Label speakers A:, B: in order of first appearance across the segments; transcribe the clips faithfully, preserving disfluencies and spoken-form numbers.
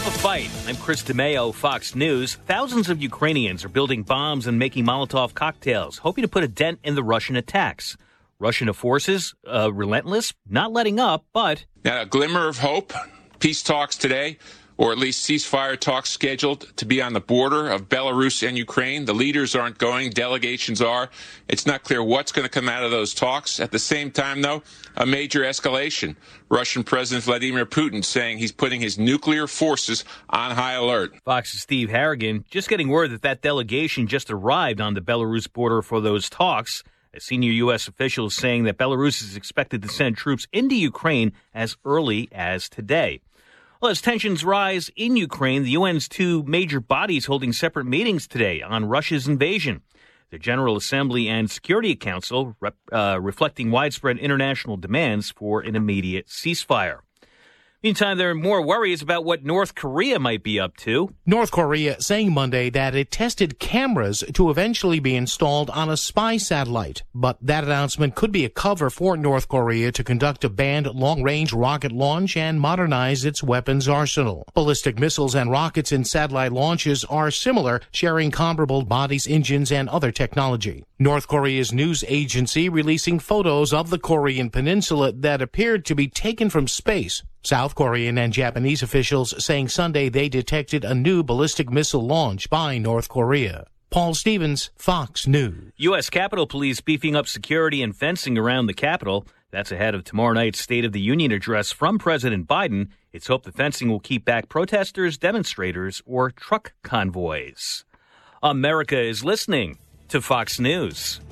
A: Stop a fight. I'm Chris DeMeo, Fox News. Thousands of Ukrainians are building bombs and making Molotov cocktails, hoping to put a dent in the Russian attacks. Russian forces, uh, relentless, not letting up, but...
B: Now, a glimmer of hope. Peace talks today, or at least ceasefire talks scheduled to be on the border of Belarus and Ukraine. The leaders aren't going. Delegations are. It's not clear what's going to come out of those talks. At the same time, though, a major escalation. Russian President Vladimir Putin saying he's putting his nuclear forces on high alert.
A: Fox's Steve Harrigan just getting word that that delegation just arrived on the Belarus border for those talks. A senior U S official is saying that Belarus is expected to send troops into Ukraine as early as today. Well, as tensions rise in Ukraine, the U N's two major bodies holding separate meetings today on Russia's invasion. The General Assembly and Security Council rep, uh, reflecting widespread international demands for an immediate ceasefire. Meantime, there are more worries about what North Korea might be up to.
C: North Korea saying Monday that it tested cameras to eventually be installed on a spy satellite. But that announcement could be a cover for North Korea to conduct a banned long-range rocket launch and modernize its weapons arsenal. Ballistic missiles and rockets in satellite launches are similar, sharing comparable bodies, engines, and other technology. North Korea's news agency releasing photos of the Korean peninsula that appeared to be taken from space. South Korean and Japanese officials saying Sunday they detected a new ballistic missile launch by North Korea. Paul Stevens, Fox News.
A: U S. Capitol Police beefing up security and fencing around the Capitol. That's ahead of tomorrow night's State of the Union address from President Biden. It's hoped the fencing will keep back protesters, demonstrators, or truck convoys. America is listening to Fox News.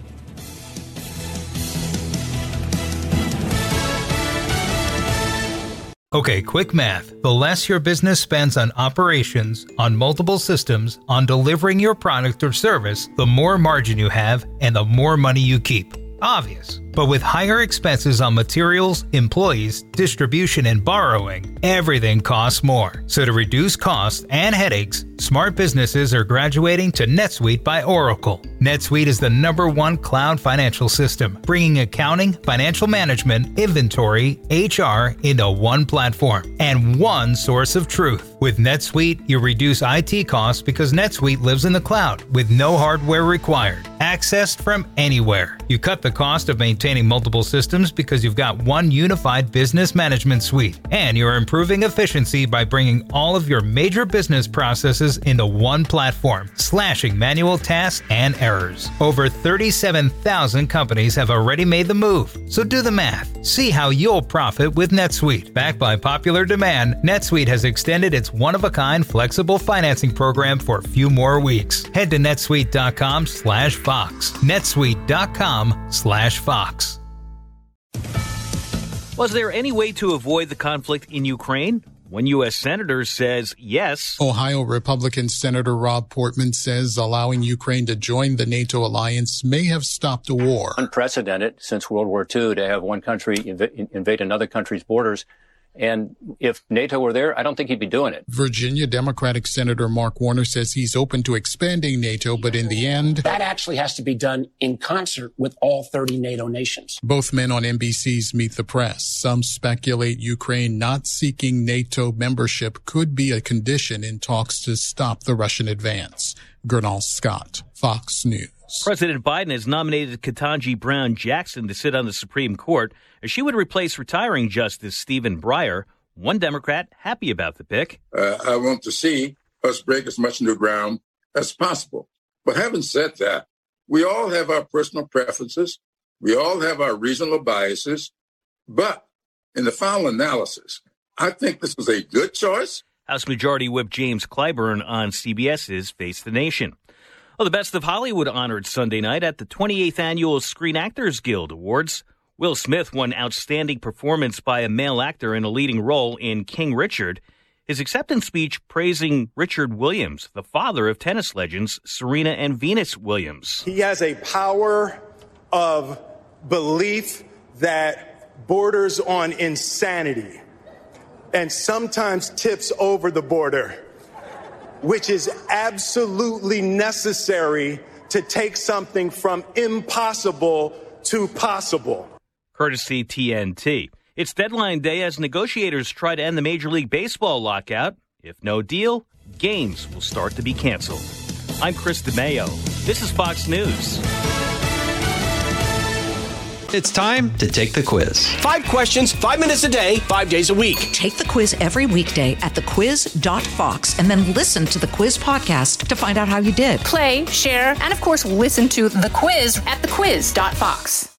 D: Okay, quick math. The less your business spends on operations, on multiple systems, on delivering your product or service, the more margin you have and the more money you keep. Obvious. But with higher expenses on materials, employees, distribution, and borrowing, everything costs more. So to reduce costs and headaches, smart businesses are graduating to NetSuite by Oracle. NetSuite is the number one cloud financial system, bringing accounting, financial management, inventory, H R into one platform and one source of truth. With NetSuite, you reduce I T costs because NetSuite lives in the cloud with no hardware required, accessed from anywhere. You cut the cost of maintaining multiple systems because you've got one unified business management suite, and you're improving efficiency by bringing all of your major business processes into one platform, slashing manual tasks and errors. Over thirty-seven thousand companies have already made the move, so do the math. See how you'll profit with NetSuite. Backed by popular demand, NetSuite has extended its one-of-a-kind flexible financing program for a few more weeks. Head to netsuite.com slash Fox. netsuite.com slash Fox.
A: Was there any way to avoid the conflict in Ukraine? One U S senator says yes.
E: Ohio Republican Senator Rob Portman says allowing Ukraine to join the NATO alliance may have stopped a war.
F: Unprecedented since World War Two to have one country inv- invade another country's borders. And if NATO were there, I don't think he'd be doing it.
E: Virginia Democratic Senator Mark Warner says he's open to expanding NATO, but in the end...
G: that actually has to be done in concert with all thirty NATO nations.
E: Both men on N B C's Meet the Press. Some speculate Ukraine not seeking NATO membership could be a condition in talks to stop the Russian advance. Gernal Scott, Fox News.
A: President Biden has nominated Ketanji Brown Jackson to sit on the Supreme Court as she would replace retiring Justice Stephen Breyer. One Democrat happy about the pick.
H: Uh, I want to see us break as much new ground as possible. But having said that, we all have our personal preferences. We all have our regional biases. But in the final analysis, I think this was a good choice.
A: House Majority Whip James Clyburn on CBS's Face the Nation. Well, the Best of Hollywood honored Sunday night at the twenty-eighth Annual Screen Actors Guild Awards. Will Smith won Outstanding Performance by a Male Actor in a Leading Role in King Richard. His acceptance speech praising Richard Williams, the father of tennis legends Serena and Venus Williams.
I: He has a power of belief that borders on insanity and sometimes tips over the border, which is absolutely necessary to take something from impossible to possible.
A: Courtesy T N T. It's deadline day as negotiators try to end the Major League Baseball lockout. If no deal, games will start to be canceled. I'm Chris DeMayo. This is Fox News.
J: It's time to take the quiz.
K: Five questions, five minutes a day, five days a week.
L: Take the quiz every weekday at the quiz dot fox and then listen to the quiz podcast to find out how you did.
M: Play, share, and of course, listen to The Quiz at the quiz dot fox.